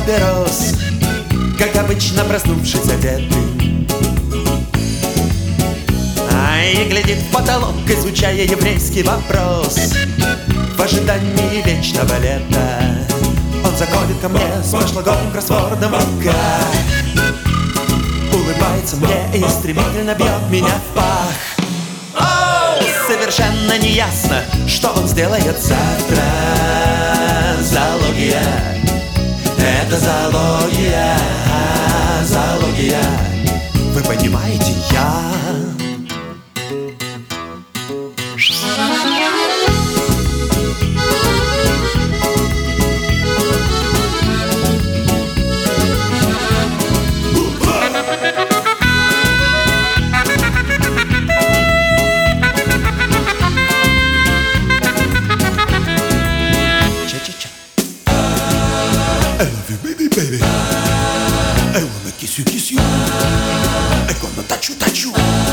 папирос, как обычно проснувшись одетый. И глядит в потолок, изучая еврейский вопрос. В ожидании вечного лета он заходит ко мне с прошлогодним кроссвордом в руках, улыбается мне и стремительно бьет меня в пах. Совершенно неясно, что он сделает завтра. Зоология, это зоология, зоология. Вы понимаете, я... I love you, baby, baby. I wanna kiss you. I gonna touch you.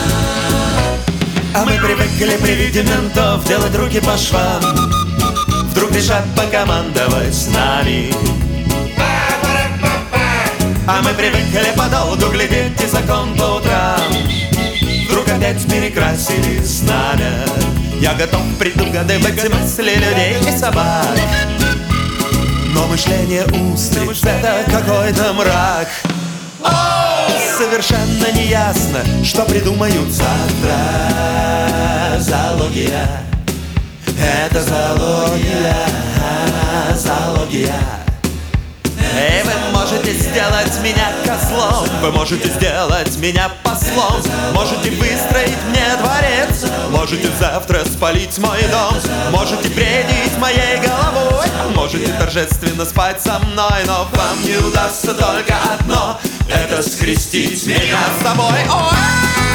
А мы привыкли при виде ментов делать руки по швам. Вдруг решат покомандовать с нами. А мы привыкли подолгу глядеть и закон по утрам. Вдруг опять перекрасили знамя. Я готов предугадывать мысли людей и собак. Но мышление устриц — это какой-то мрак. Совершенно неясно, что придумают завтра. Зоология, это зоология, зоология. И вы можете сделать меня козлом, вы можете сделать меня послом, можете выстроить мне дворец, можете завтра спалить мой дом, можете бредить моей головой, можете торжественно спать со мной, но вам не удастся только одно — это скрестить меня с собой. Ой!